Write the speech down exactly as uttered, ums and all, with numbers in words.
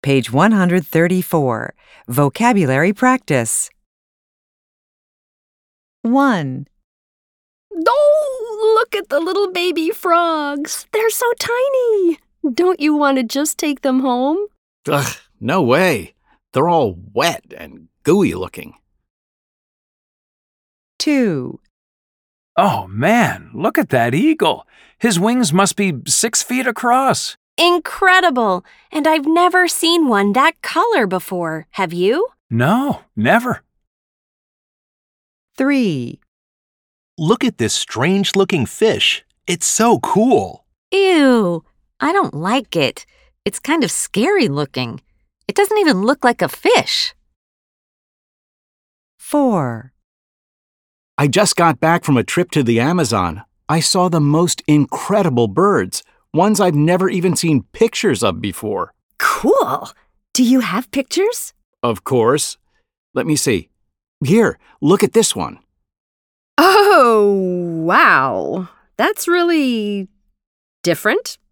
page one hundred thirty-four. Vocabulary practice. one. Oh, look at the little baby frogs. They're so tiny. Don't you want to just take them home? Ugh, no way. They're all wet and gooey looking. two. Oh, man, look at that eagle. His wings must be six feet across. Incredible! And I've never seen one that color before. Have you? No, never. three. Look at this strange-looking fish. It's so cool. Ew, I don't like it. It's kind of scary looking. It doesn't even look like a fish. four. I just got back from a trip to the Amazon. I saw the most incredible birds, ones I've never even seen pictures of before. Cool. Do you have pictures? Of course. Let me see. Here, look at this one. Oh, wow. That's really different.